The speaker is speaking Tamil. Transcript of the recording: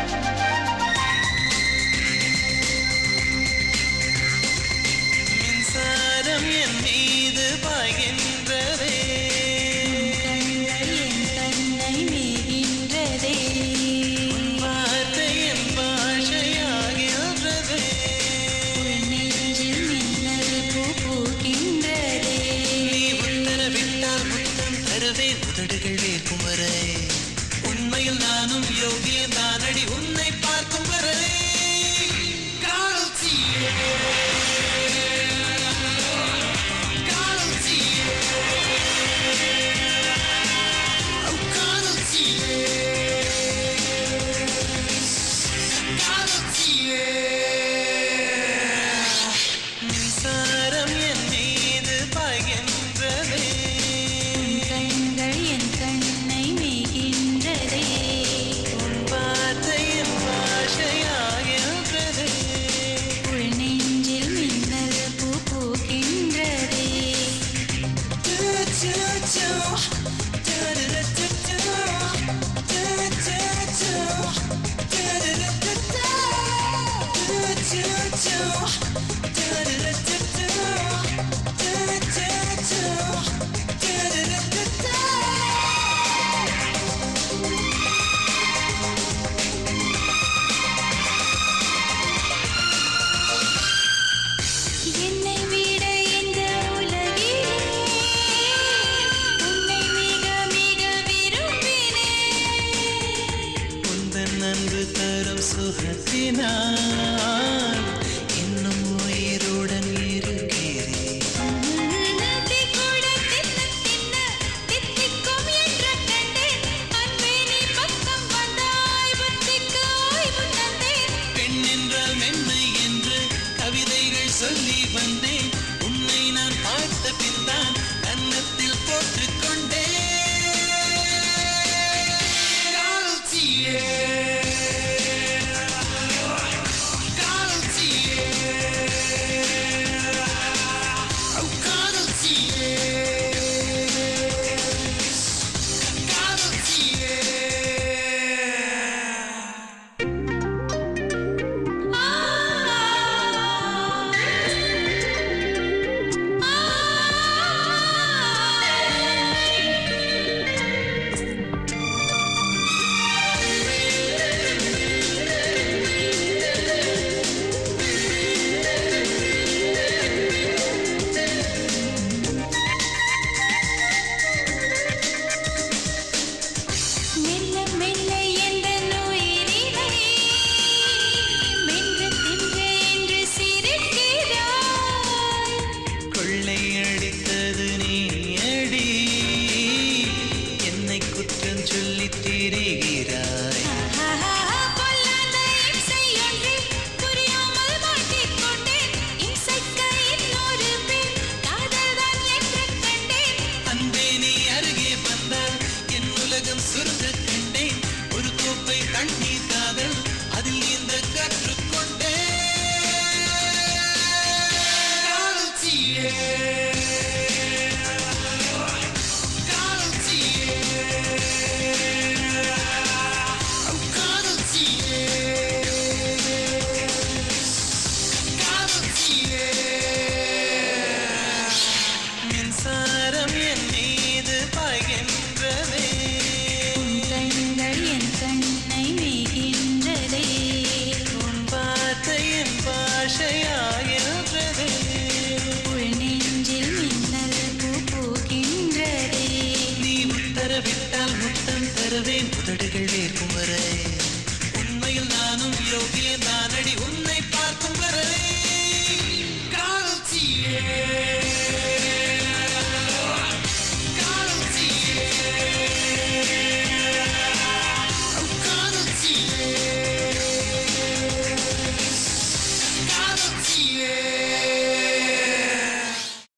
மின்சாரம் என் மீது பாய்கின்றதே, கண்ணை மீகின்றதே, வார்த்தை என் பாஷையாகின்றதே, நெஞ்சில் மின்னல் பூ பூக்கின்றதே. நீ உத்தரவிட்டால் முத்தம் தருவேன் உதடுகள் வேர்க்கும் வரை. உண்மையில் நானும் யோகிய தானடி உன்னை பார்க்கும் வரை. காதல் தீயே, காதல் தீயே, காதல் தீயே, காதல் தீயே. மின்சாரம் என் மீது பாய்கின்றதே, கண்கள் என் கண்ணை மீகின்றதே, வார்த்தை என் பாஷையாகின்றதே. உள் நெஞ்சில் மின்னல் பூ பூக்கின்றதே. என்னை விட இந்த உலகிலே உன்னை மிக மிக விரும்பினேன். உந்தன் அன்பு தரும் சுகத்தினால் இன்னும் உயிருடன் இருக்கிறேன். நதி கூட தின்ன தின்ன தித்திக்கும் என்று கண்டேன். அன்பே நீ பக்கம் வந்தாய் புத்திக்கு ஓய்வு தந்தேன். பெண் என்றால் மென்மை என்று கவிதைகள் சொல்லி வந்தேன். உன்னை நான் பார்த்த பின்தான் கன்னத்தில் போட்டுக்கொண்டேன். காதல் தீயே, காதல் தீயே, காதல் தீயே, காதல் தீயே. மெல்ல மெல்ல எந்த நுயிரினை மென்று தின்று என்று சிரிக்கிறாய். கொள்ளையடித்தது நீயடி, என்னை குற்றம் சொல்லி திரிகிறாய். பொல்லாத இம்சையொன்றில் புரியாமல் மாட்டிக்கொண்டேன். இம்சைக்க இன்னொரு பெண் காதல்தான் என்று கண்டேன். அன்பே நீ அருகே வந்தால் என் உலகம் சுருங்க கண்டேன். ஒரு கோப்பை தண்ணீர் காதல் அதில் நீந்த கற்றுக்கொண்டேன். காதல் தீயே, காதல் தீயே, காதல் தீயே, காதல் தீயே. மின்சாரம் என் மீது பாய்கின்றதே, கண்கள் என் கண்ணை மீகின்றதே, உன் வார்த்தை என் பாஷையாகின்றதே. உள் நெஞ்சில் மின்னல் பூ பூக்கின்றதே. நீ உத்தரவிட்டால் முத்தம் தருவேன் உதடுகள் வேர்க்கும் வரை.